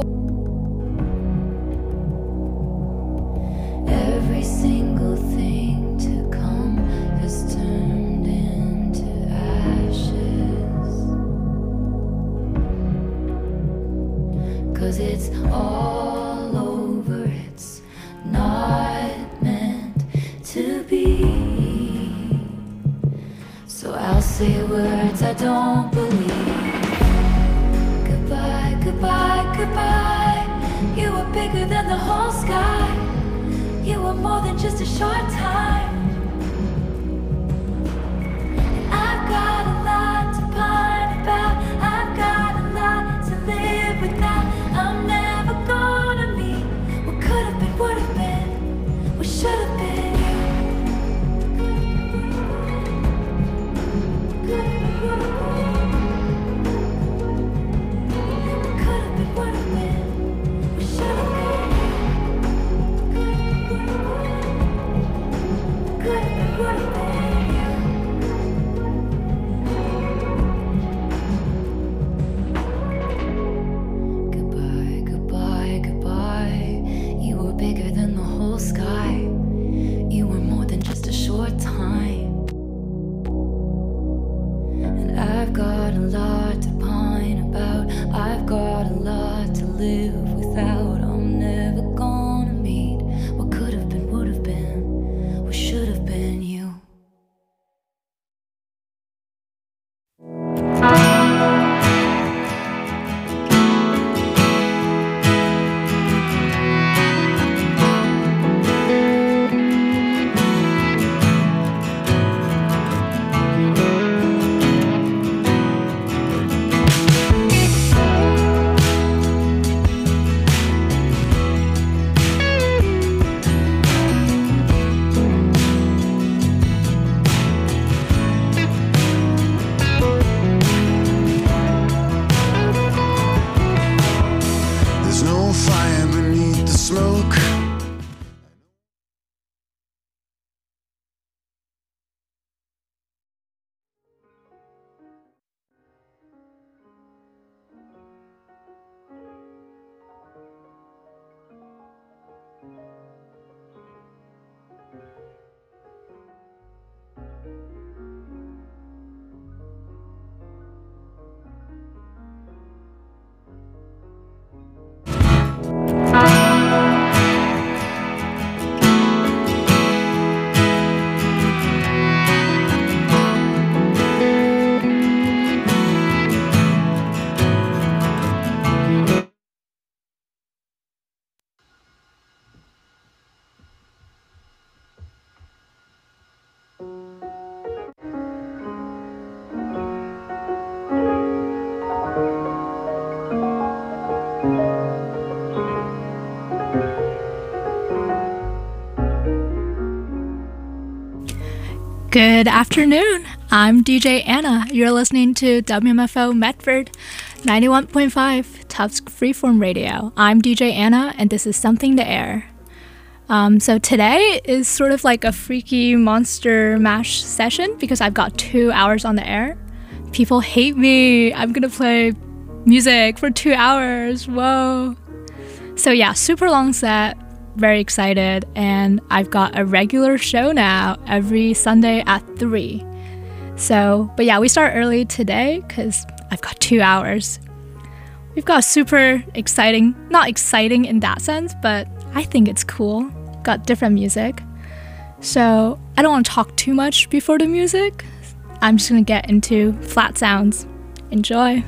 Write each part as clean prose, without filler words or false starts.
Every single thing to come has turned into ashes. 'Cause it's all over, it's not meant to be. So I'll say words I don't believe. Goodbye, goodbye, goodbye. You were bigger than the whole sky. You were more than just a short time. And I've got a lot to pine about. I've got a lot to live without. I'm never gonna meet what could have been, would have been, what should have been you. Could have been, would have been. What could have been, would have been, what should have been. Goodbye, goodbye, goodbye. You were bigger than the whole sky. You were more than just a short time. And I've got a lot to pine about. I've got a lot to live without. I'm never gonna meet what could have been, would have been, what should have been you. Good afternoon. I'm DJ Anna. You're listening to WMFO Medford 91.5 Tufts Freeform Radio. I'm DJ Anna, and this is Something to Air. So today is sort of like a freaky monster mash session because I've got 2 hours on the air. People hate me. I'm gonna play music for 2 hours. Whoa. So yeah, super long set. Very excited, and I've got a regular show now every Sunday at 3. So, but yeah, we start early today because I've got 2 hours. We've got super exciting, not exciting in that sense, but I think it's cool. Got different music. So I don't want to talk too much before the music. I'm just gonna get into flat sounds. Enjoy.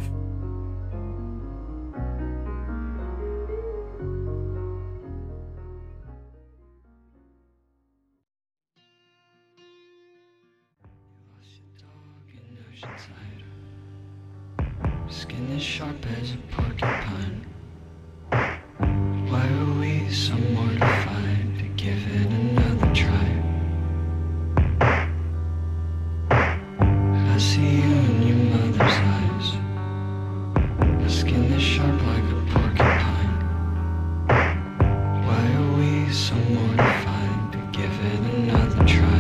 Skin as sharp as a porcupine. Why are we so mortified to give it another try? I see you in your mother's eyes. My skin is sharp like a porcupine. Why are we so mortified to give it another try?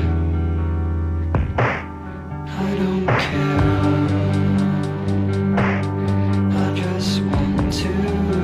I don't care. I just want to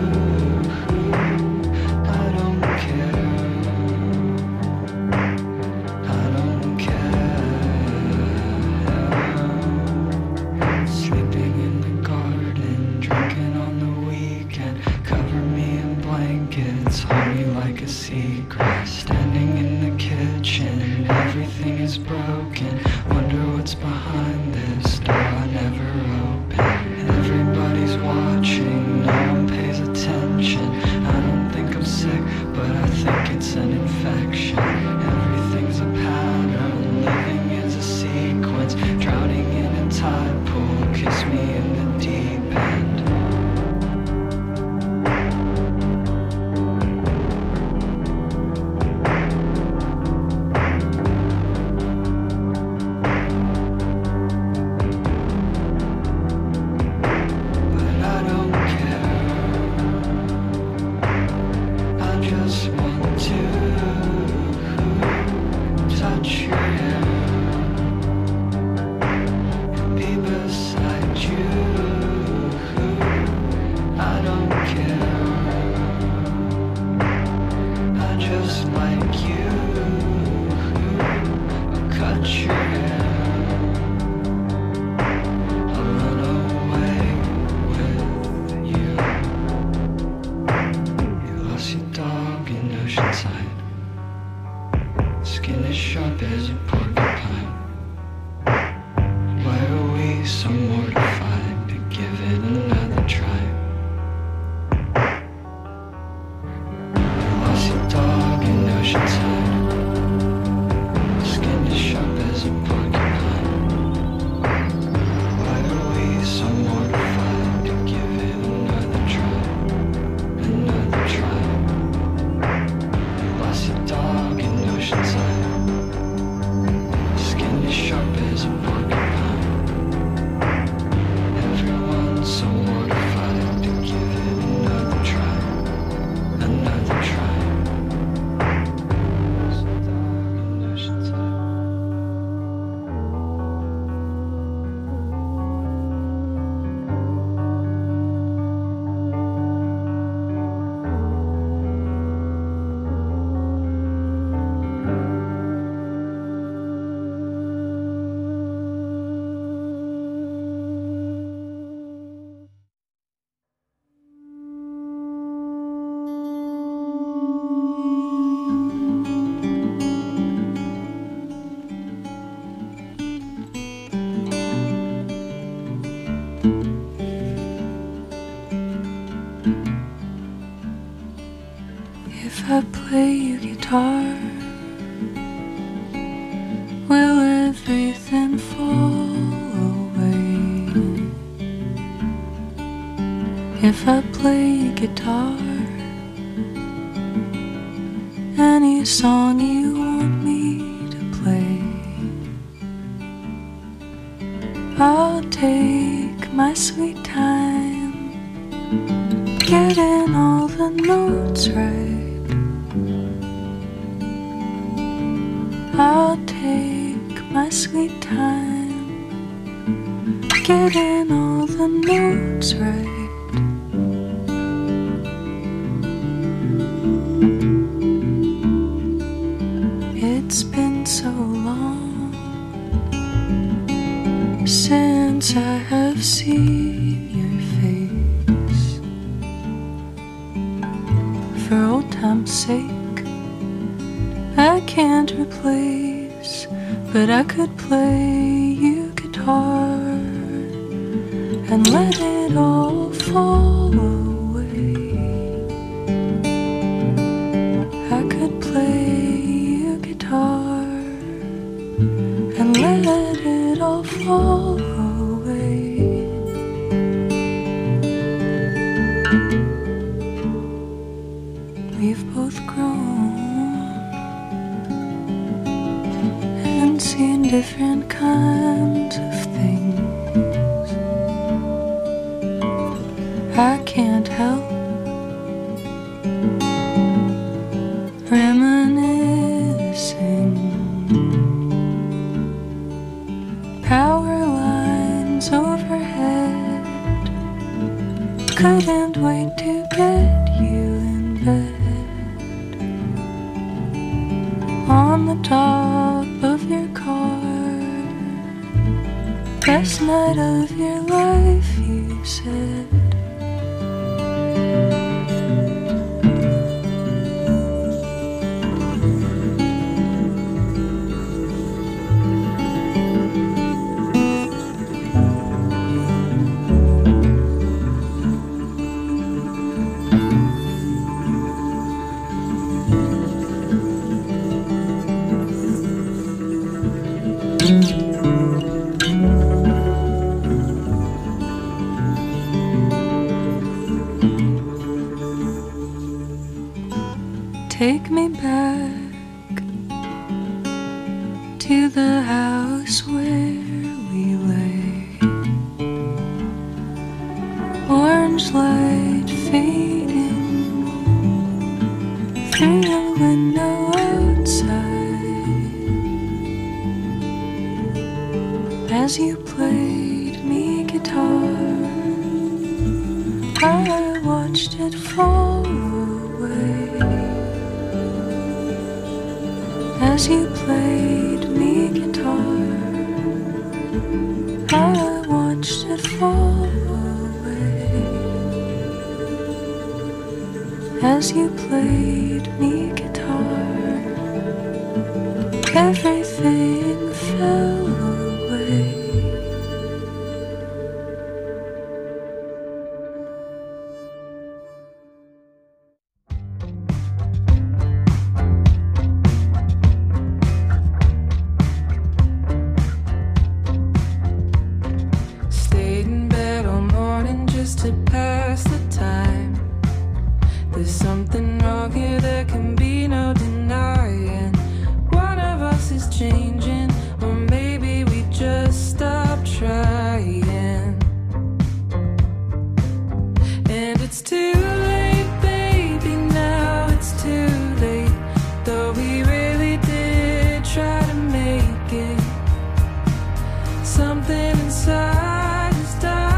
drinking on the weekend. Cover me in blankets, hold me like a secret. Standing in the kitchen, everything is broken. Wonder what's behind this door I never opened. Everybody's watching, no one pays attention. I don't think I'm sick, but I think it's an infection. Everything's a pattern, living is a sequence. Drowning in a tide pool, kiss me in the deep end. But I don't care, I just want to touch your hair and be beside you. I don't care, I just like you. I'll cut your hair, I'll run away with you. You lost your dog in Oceanside. Skin as sharp as a porcupine. Why are we so mortified to give it another try? You lost your dog in Oceanside. Skin as sharp as a porcupine. Why are we so mortified to give it another try? Another try. You lost your dog in Oceanside. Skin as sharp as a porcupine. Everyone's so mortified to give it another try. Another try. Lost your dog in Oceanside. If I play you guitar, will everything fall away? If I play you guitar, any song you want me to play, I'll take my sweet time, getting all the notes right. I'll take my sweet time, getting all the notes right. It's been so long since I have seen your face. For old time's sake, I can't replace, but I could play you guitar and let it all fall away. I could play you guitar and let it all fall away. We've both grown and seen different kinds of things. I can't help reminiscing. Power lines overhead, couldn't wait to get you in bed. On the top of your car, best night of your life, you said. take me back to the house where we lay. Orange light fading through the window outside as you played me guitar. I watched it fall away as you played me guitar. I watched it fall away as you played me guitar. Everything fell away. To pass the time. There's something wrong here, there can be no denying. One of us is changing, or maybe we just stopped trying. And it's too late, baby, now it's too late. Though we really did try to make it. Something inside is dying.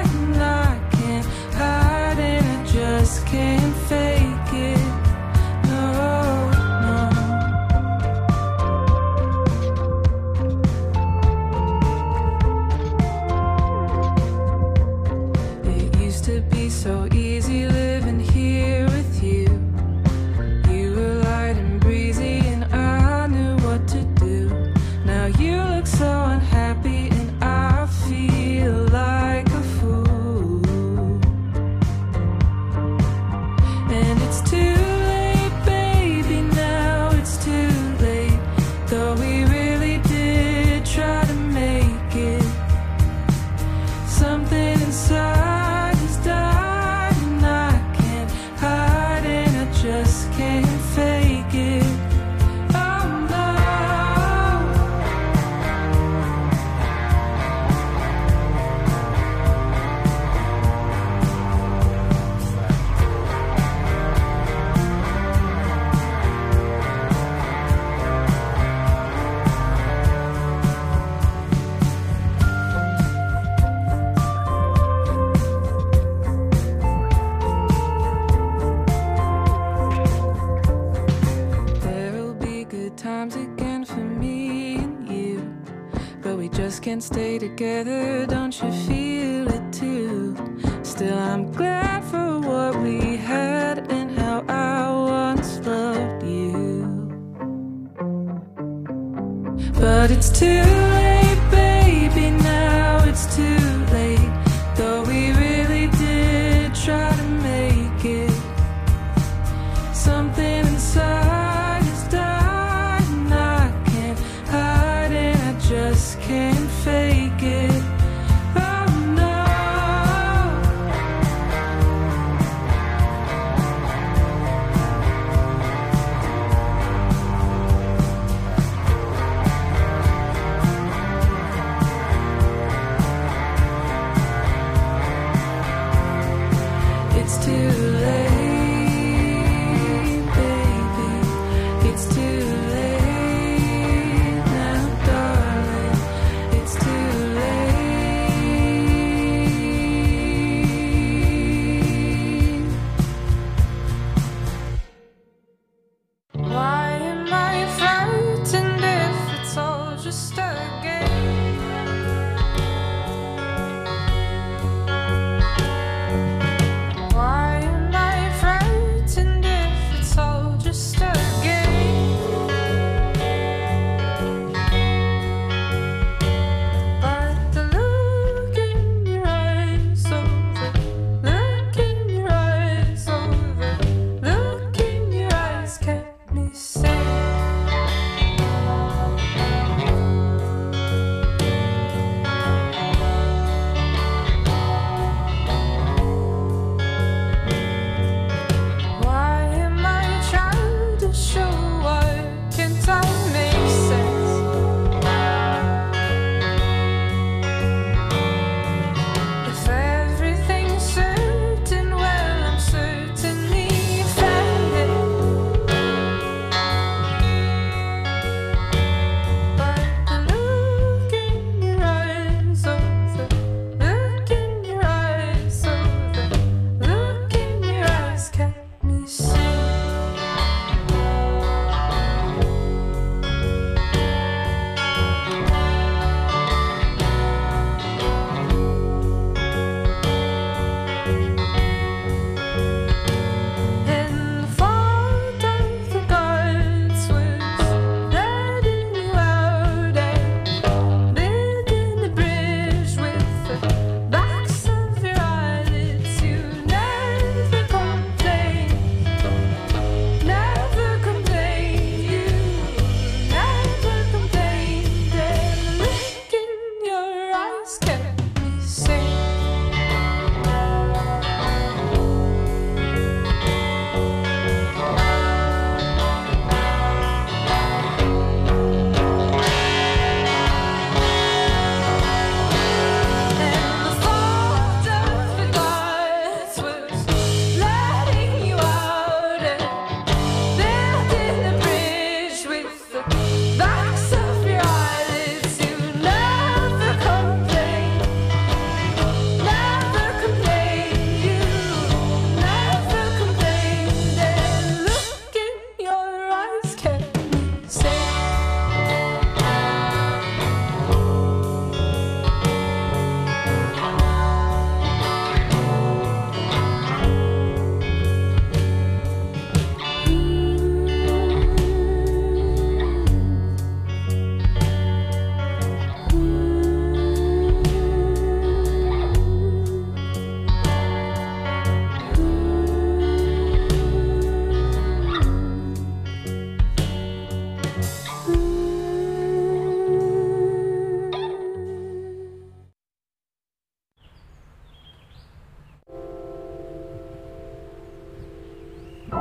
Can't fake it, no, no. It used to be so easy living here with you. You were light and breezy and I knew what to do. Now you look so unhappy and I feel like a fool. And it's too late, baby, now it's too late. Though we really did try to make it. Something inside is dying, I can't hide and I just can't fake it. Can't stay together, don't you feel it too? Still I'm glad for what we had and how I once loved you. But it's too late, baby, now it's too late. Though we really did try to make it. Something inside is dying, I can't hide and I just can't fake it. Oh no. It's too late, baby. It's too late now, darling. It's too late. Why am I frightened if it's all just a game? Why am I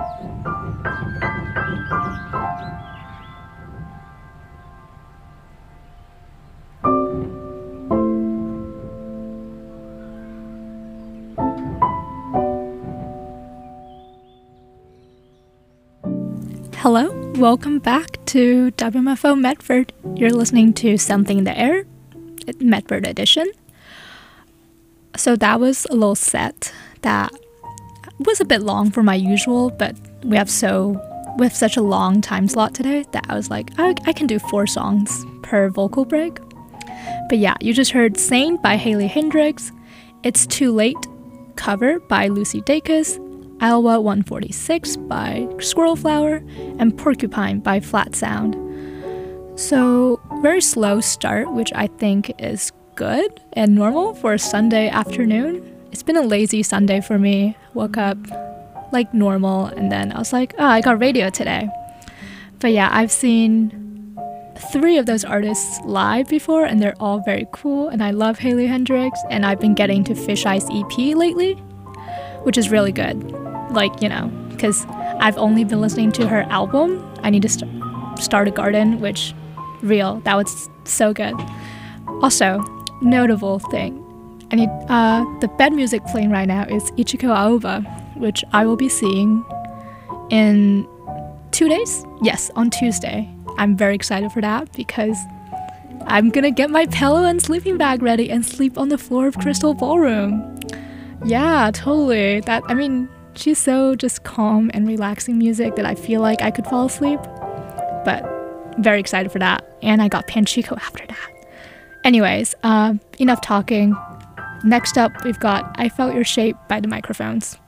Hello, welcome back to WMFO Medford. You're listening to Something in the Air, Medford edition. So that was a little set that was a bit long for my usual, but we have such a long time slot today that I was like, I can do 4 songs per vocal break. But yeah, you just heard Saint by Haley Hendrix, It's Too Late cover by Lucy Dacus, Iowa 146 by Squirrel Flower, and Porcupine by Flat Sound. So, very slow start, which I think is good and normal for a Sunday afternoon. It's been a lazy Sunday for me. Woke up like normal, and then I was like, oh, I got radio today. But yeah, I've seen 3 of those artists live before, and they're all very cool, and I love Haley Hendrix, and I've been getting to Fish Eyes EP lately, which is really good. Like, you know, because I've only been listening to her album, I Need to Start a Garden, which, real, that was so good. Also, notable thing, I need, the bed music playing right now is Ichiko Aoba, which I will be seeing in 2 days? Yes, on Tuesday. I'm very excited for that because I'm gonna get my pillow and sleeping bag ready and sleep on the floor of Crystal Ballroom. Yeah, totally. She's so just calm and relaxing music that I feel like I could fall asleep. But very excited for that. And I got Panchico after that. Anyways, enough talking. Next up, we've got I Felt Your Shape by The Microphones.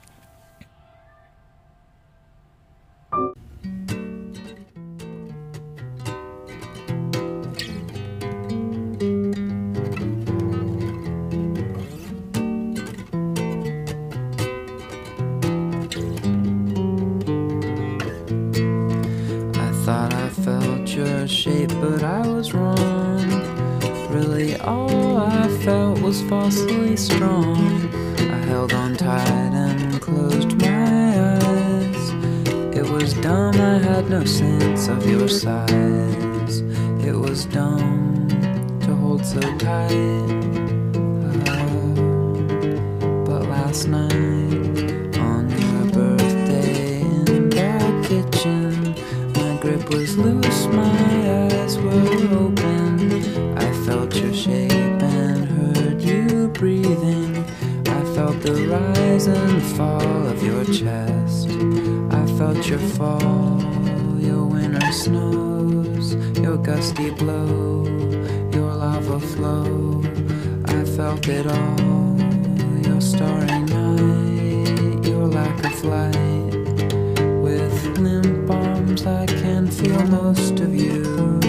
Your shape, but I was wrong. Really, all I felt was falsely strong. I held on tight and closed my eyes. It was dumb, I had no sense of your size. It was dumb to hold so tight. But last night, on your birthday in the kitchen, grip was loose, my eyes were open. I felt your shape and heard you breathing. I felt the rise and fall of your chest. I felt your fall, your winter snows, your gusty blow, your lava flow. I felt it all, your starry night, your lack of light. With limp arms I can feel most of you.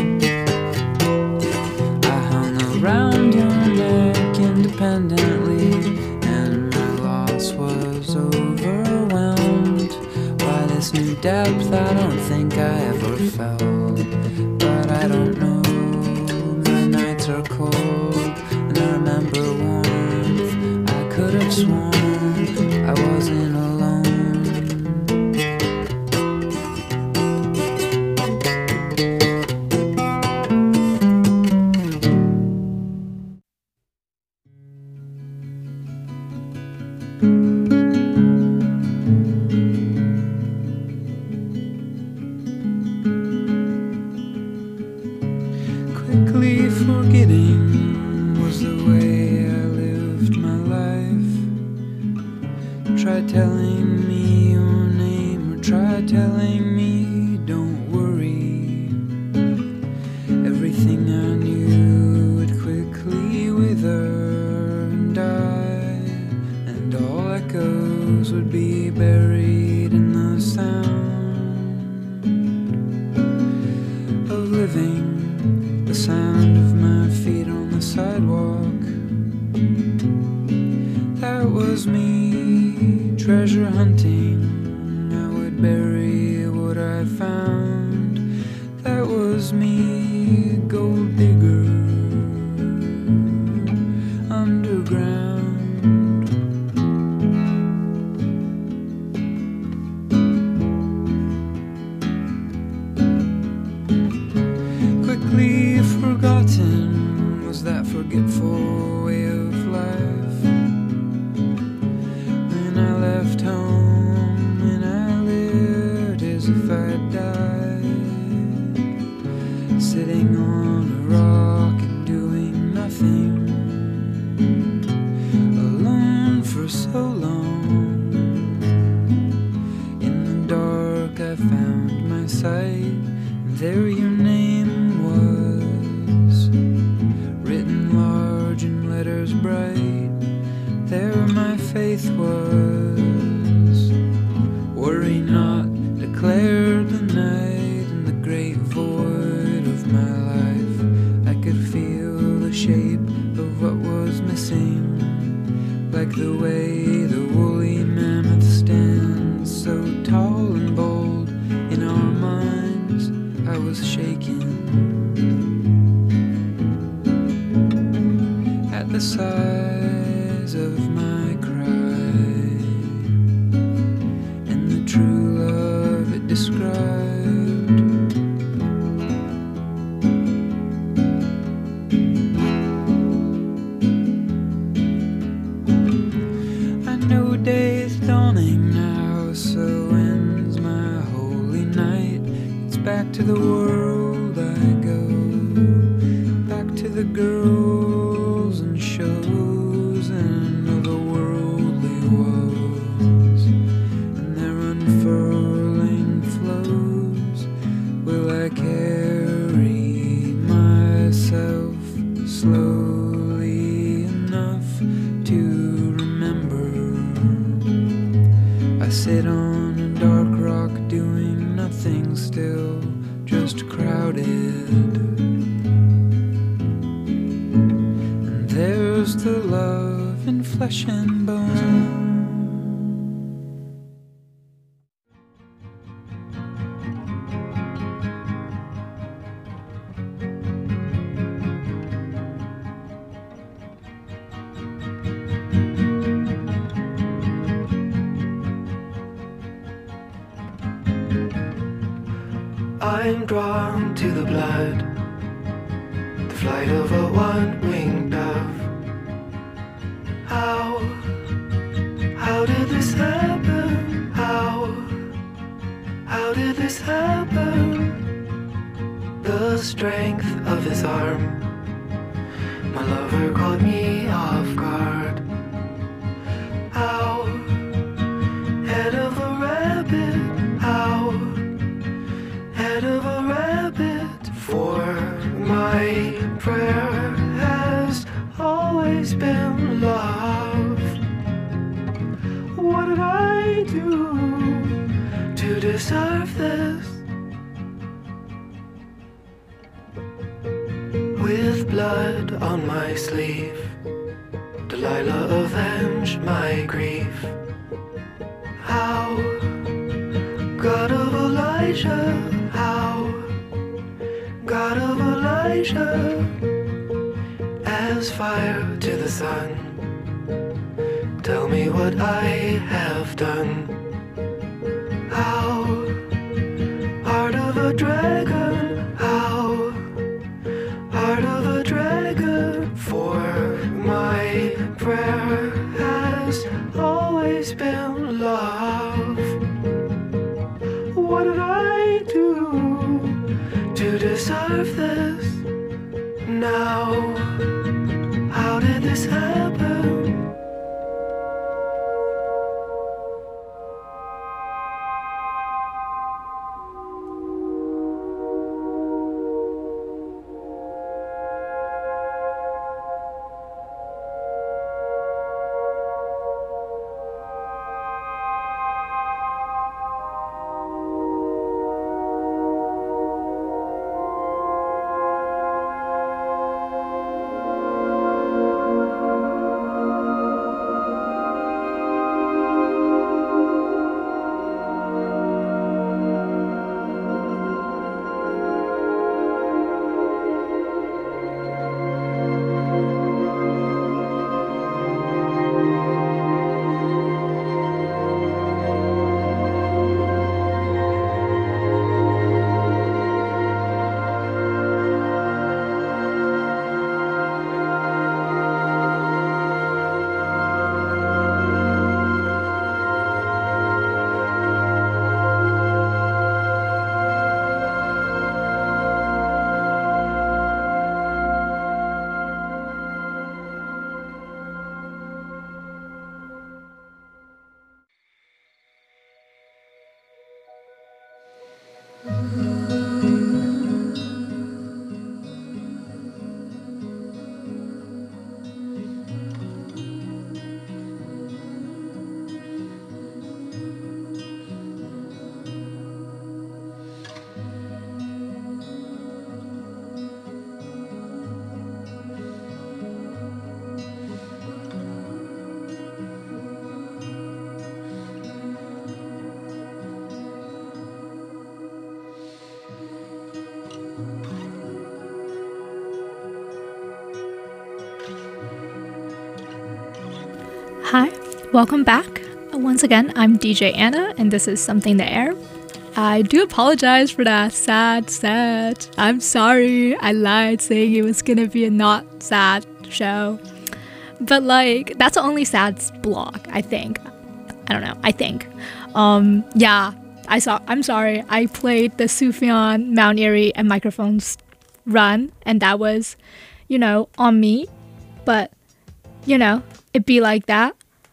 I hung around your neck independently, and my loss was overwhelmed by this new depth I don't think I ever felt. But I don't know, my nights are cold, and I remember warmth. I could have sworn I wasn't alone. Quickly forgetting was the way I lived my life. Try telling me your name, or try telling me don't worry. Everything I knew would quickly wither and die, and all echoes would be buried in the sound of living. The sound of my feet on the sidewalk. That was me, treasure hunting. I would bury what I found. That was me, gold digger, underground. left home and I lived as if I died, sitting on a rock and doing nothing, alone for so long. In the dark I found my sight, and there your name was, written large in letters bright. There my faith was. Worry not, declared the night. In the great void of my life, I could feel the shape of what was missing, like the way the woolly mammoth stands, so tall and bold in our minds. I was shaken at the size of my cry and the true love it described. I know day's dawning now, so ends my holy night. It's back to the world I go, back to the girls and shows and other worldly woes, and their unfurling flows. Will I carry myself slowly enough to remember? I sit on a dark rock doing nothing still, just crowded. And there's the love in flesh and bone. I'm drawn to the blood, the flight of a one-winged dove. How did this happen? How did this happen? The strength of his arm, my lover caught me off guard. How, head of a rabbit, how, head of a rabbit, for my prayer has always been love. What did I do to deserve this? With blood on my sleeve, Delilah, avenge my grief. How, God of Elijah, how, God of Elijah, as fire to the sun, tell me what I have done. How, heart of a dragon, how, heart of a dragon, for my prayer has always been love. What did I do to deserve this? Now, how did this happen? Hi, welcome back. Once again, I'm DJ Anna, and this is Something to Air. I do apologize for that sad set. I'm sorry, I lied saying it was gonna be a not sad show. But like, that's the only sad block, I think. I don't know, I think. Yeah, I'm sorry, I played the Sufjan, Mount Erie, and Microphones run, and that was, on me. But, it'd be like that.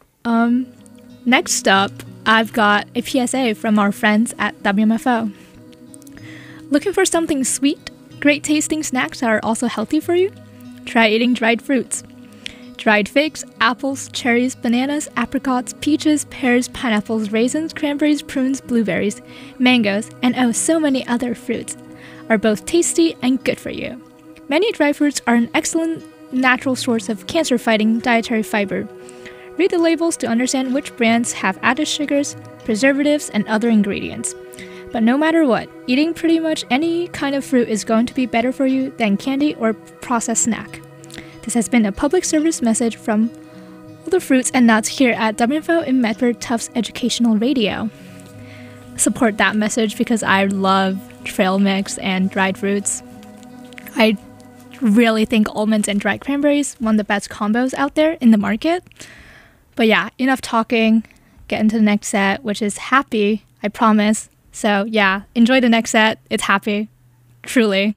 Next up, I've got a PSA from our friends at WMFO. Looking for something sweet, great tasting snacks that are also healthy for you? Try eating dried fruits. Dried figs, apples, cherries, bananas, apricots, peaches, pears, pineapples, raisins, cranberries, prunes, blueberries, mangoes, and oh, so many other fruits are both tasty and good for you. Many dry fruits are an excellent natural source of cancer-fighting dietary fiber. Read the labels to understand which brands have added sugars, preservatives, and other ingredients. But no matter what, eating pretty much any kind of fruit is going to be better for you than candy or processed snack. This has been a public service message from all the fruits and nuts here at WFO in Medford Tufts Educational Radio. Support that message because I love trail mix and dried fruits. I really think almonds and dried cranberries one of the best combos out there in the market. But yeah, enough talking. Get into the next set, which is happy, I promise. So yeah, enjoy the next set. It's happy. Truly.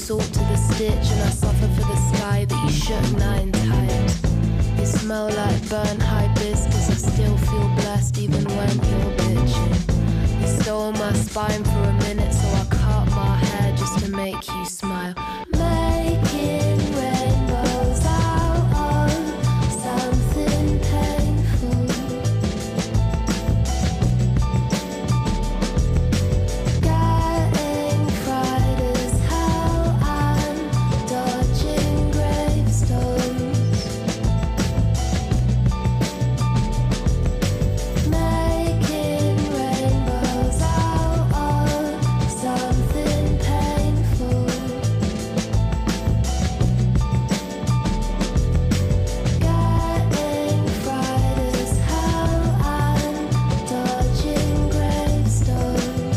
salt to the stitch, and I suffer for the sky that you shook night and tired. You smell like burnt hibiscus, I still feel blessed even when you're bitching. You stole my spine for a minute, so I cut my hair just to make you smile. Making rainbows out of something painful. Getting fried as hell and dodging gravestones. Making rainbows out of something painful. Getting fried as hell and dodging gravestones.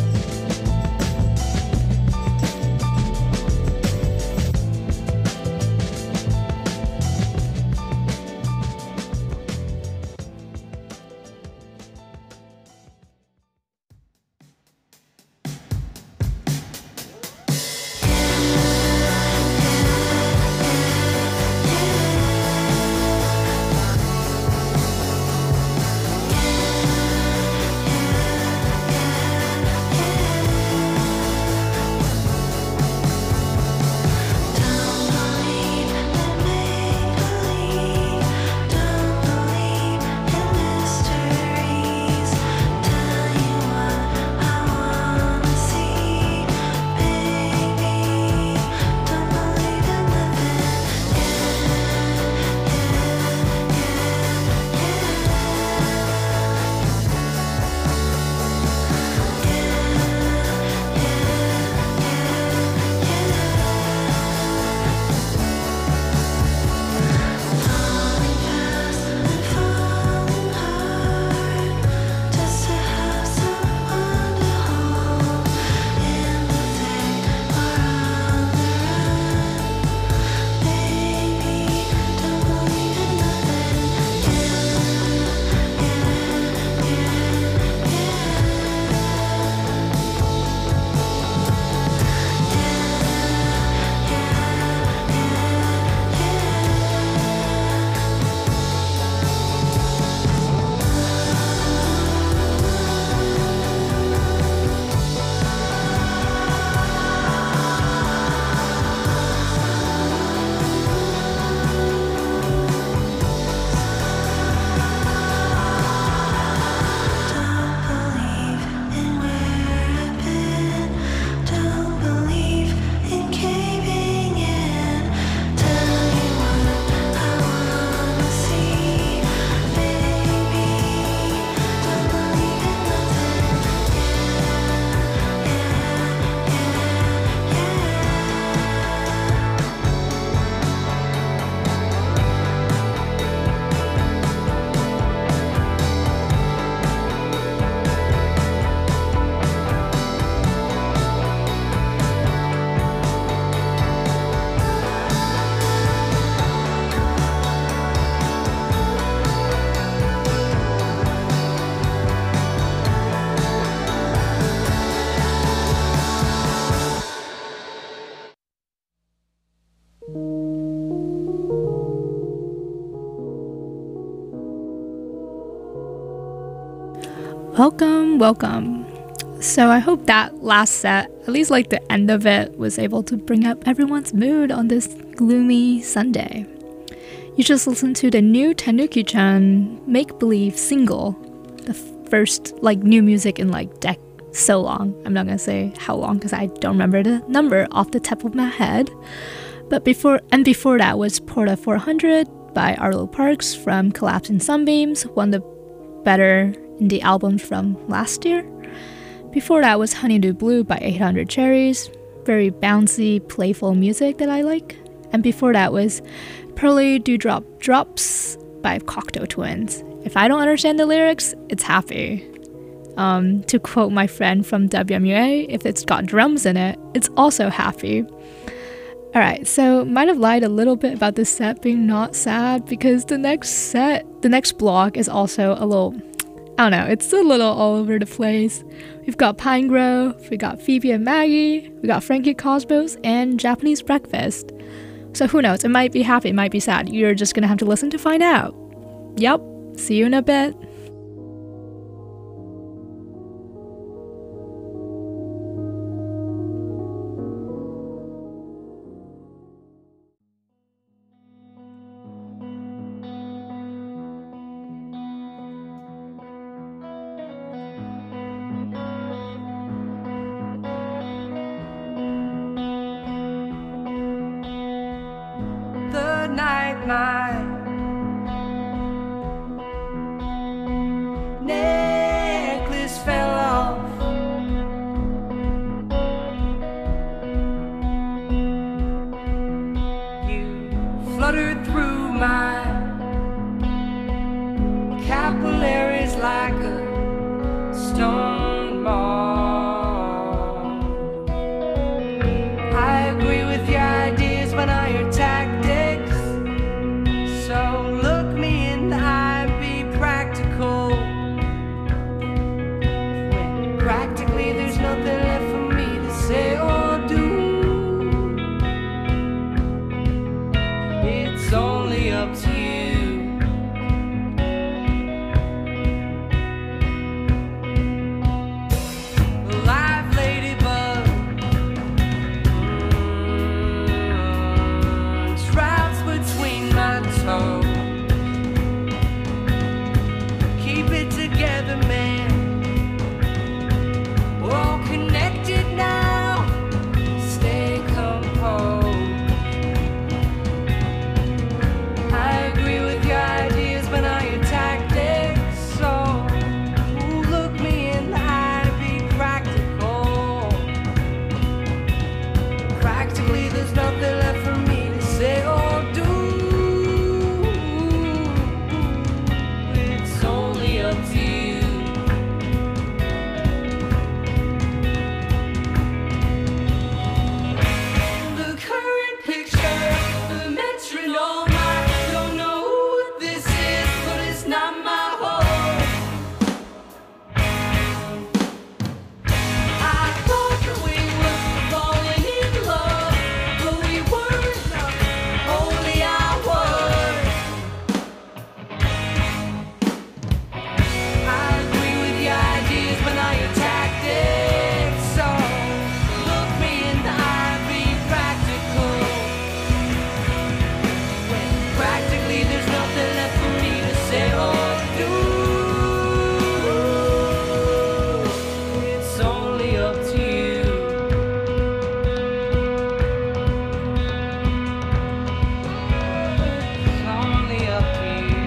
Welcome. So I hope that last set, at least like the end of it, was able to bring up everyone's mood on this gloomy Sunday. You just listened to the new Tanuki-chan Make Believe single, the first like new music in like so long. I'm not gonna say how long because I don't remember the number off the top of my head. But before that was Porta 400 by Arlo Parks from Collapsing Sunbeams, one of the better indie albums from last year. Before that was Honeydew Blue by 800 Cherries, very bouncy, playful music that I like. And before that was Pearly Dewdrop Drops by Cocteau Twins. If I don't understand the lyrics, it's happy. To quote my friend from WMUA, if it's got drums in it, it's also happy. Alright, so might have lied a little bit about this set being not sad because the next block is also a little I don't know, it's a little all over the place. We've got Pine Grove, we got Phoebe and Maggie, we got Frankie Cosmos, and Japanese Breakfast. So who knows, it might be happy, it might be sad. You're just gonna have to listen to find out. Yep, see you in a bit. The night my necklace fell off. You fluttered through my capillaries like a stone ball. I agree with your ideas, but now your tactics. So look me in the eye, be practical. When practically there's nothing left for me to say or do. It's only up to you. Live ladybug traps between my toes. Keep it together, man. We're all connected now. Stay composed. I agree with your ideas, but not your tactics. So look me in the eye, be practical. Practically, there's nothing left for me to say or do. It's only up to you. The current picture, the metronome. I don't know what this is, but it's not my home. I thought that we were falling in love, but we weren't. Only I was. I agree with your ideas, but not your tactics. So look me in the eye, be practical. When practically there's nothing left for me to say or do. It's only up to you. It's only up to you.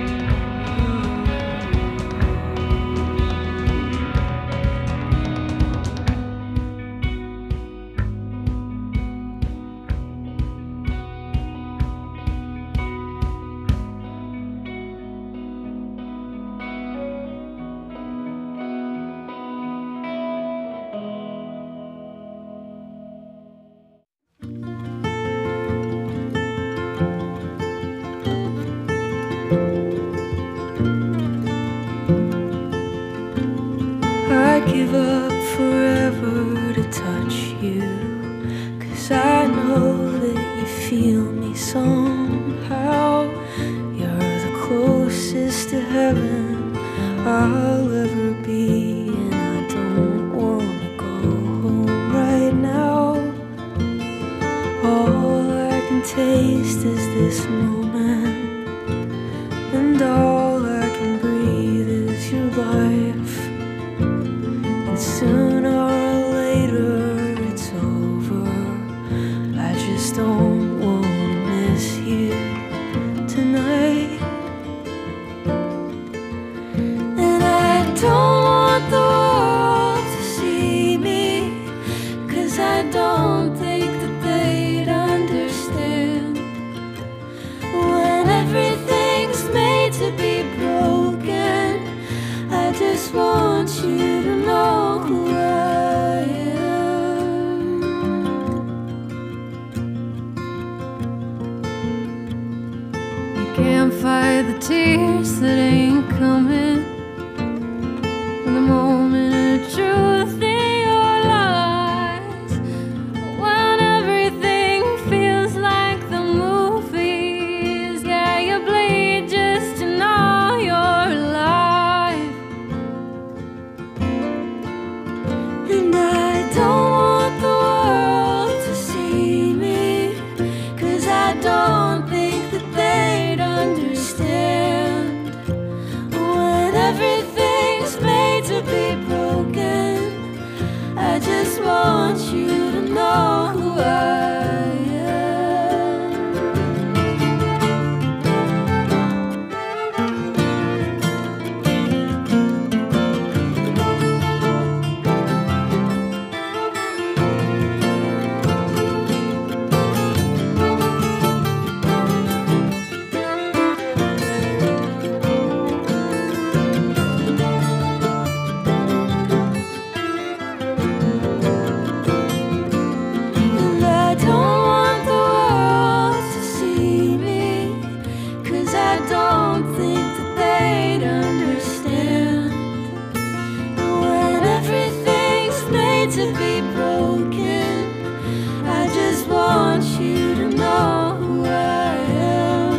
I'd give up forever to touch you, 'cause I know that you feel me somehow. You're the closest to heaven I'll ever be, and I don't wanna go home right now. All I can taste is this moment, and all I can breathe is your life. And sooner or later it's over. I just don't wanna miss you tonight. And I don't want the world to see me, 'cause I don't think that they'd understand. When everything's made to be broken, I just want you to know who I be broken. I just want you to know who I am. To be broken, I just want you to know who I am.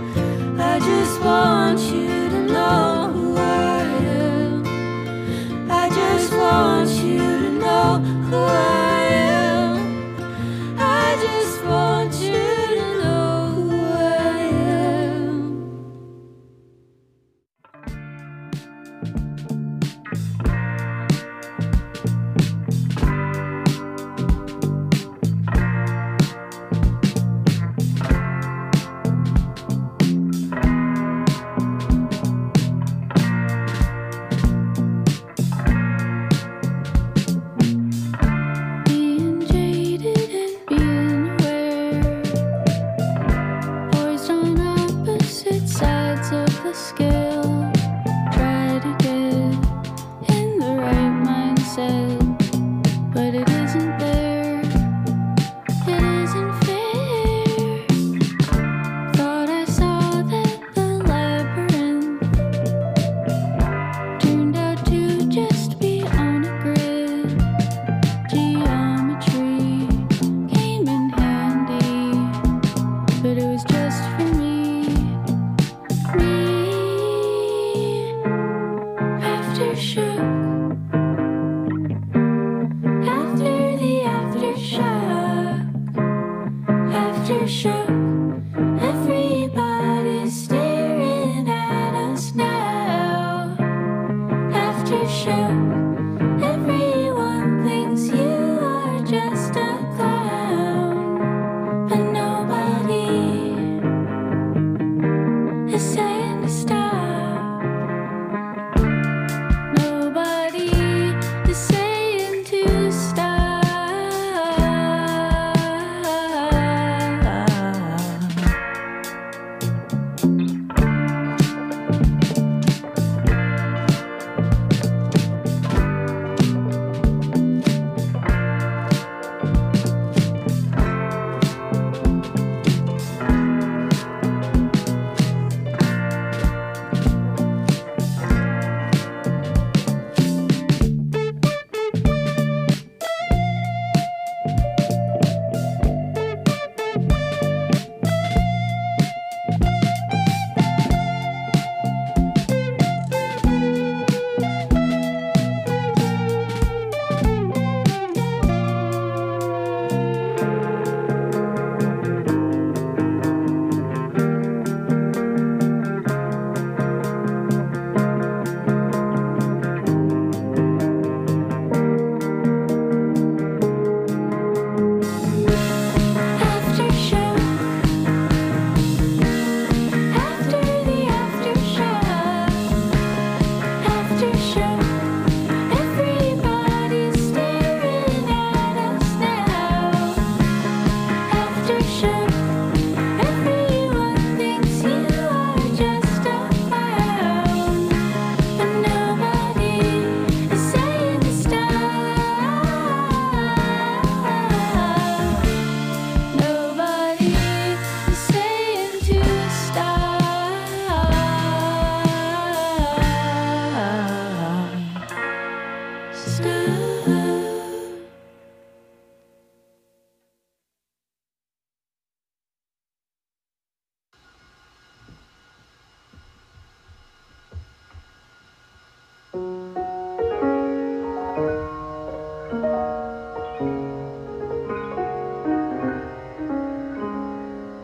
I just want you to know who I am. I just want you to know who I am. I just want you to know who I am.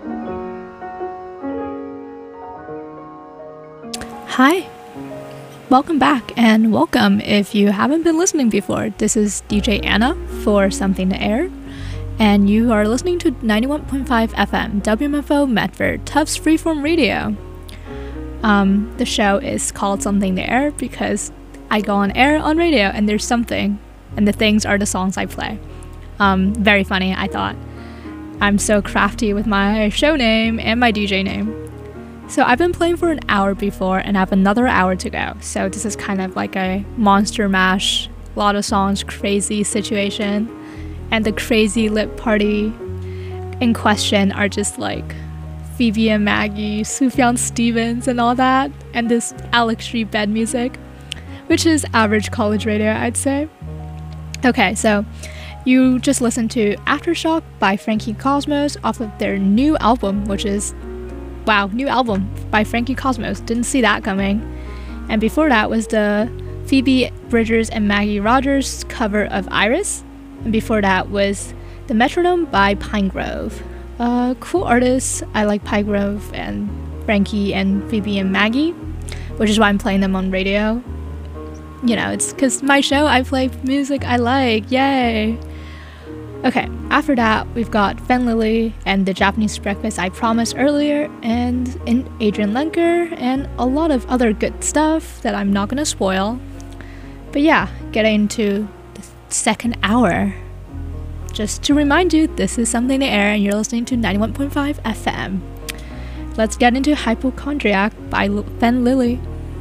Hi. Welcome back, and welcome if you haven't been listening before. This is DJ Anna for Something to Air, and you are listening to 91.5 FM WMFO Medford Tufts Freeform Radio. The show is called Something to Air because I go on air on radio and there's something, and the things are the songs I play. Very funny, I thought. I'm so crafty with my show name and my DJ name. So I've been playing for an hour before and I have another hour to go. So this is kind of like a monster mash, a lot of songs, crazy situation. And the crazy lit party in question are just like Phoebe and Maggie, Sufjan Stevens and all that. And this Alex Street bed music, which is average college radio, I'd say. Okay, so you just listened to Aftershock by Frankie Cosmos off of their new album, which is wow, new album by Frankie Cosmos. Didn't see that coming. And before that was the Phoebe Bridgers and Maggie Rogers cover of Iris. And before that was The Metronome by Pinegrove. Cool artists. I like Pinegrove and Frankie and Phoebe and Maggie, which is why I'm playing them on radio. You know, it's because my show, I play music I like. Yay! Okay, after that, we've got Fen Lily and The Japanese Breakfast I promised earlier, and Adrian Lenker, and a lot of other good stuff that I'm not gonna spoil. But yeah, getting into the second hour. Just to remind you, this is Something to Air, and you're listening to 91.5 FM. Let's get into Hypochondriac by Fen Lily.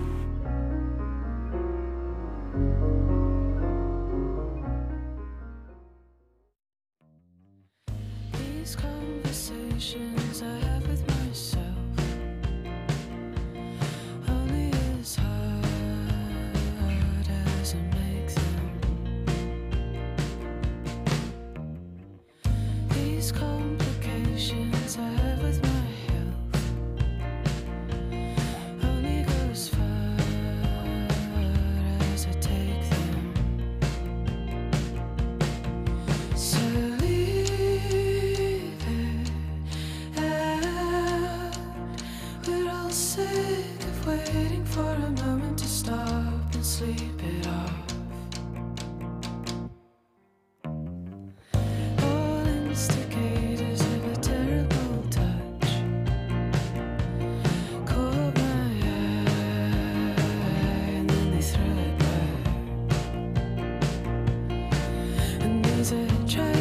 Conversations I have with myself, only as hard as I make them. These complications I have with my health only go as far as I take them. So sick of waiting for a moment to stop and sleep it off. All instigators of a terrible touch caught my eye and then they threw it back. And as I tried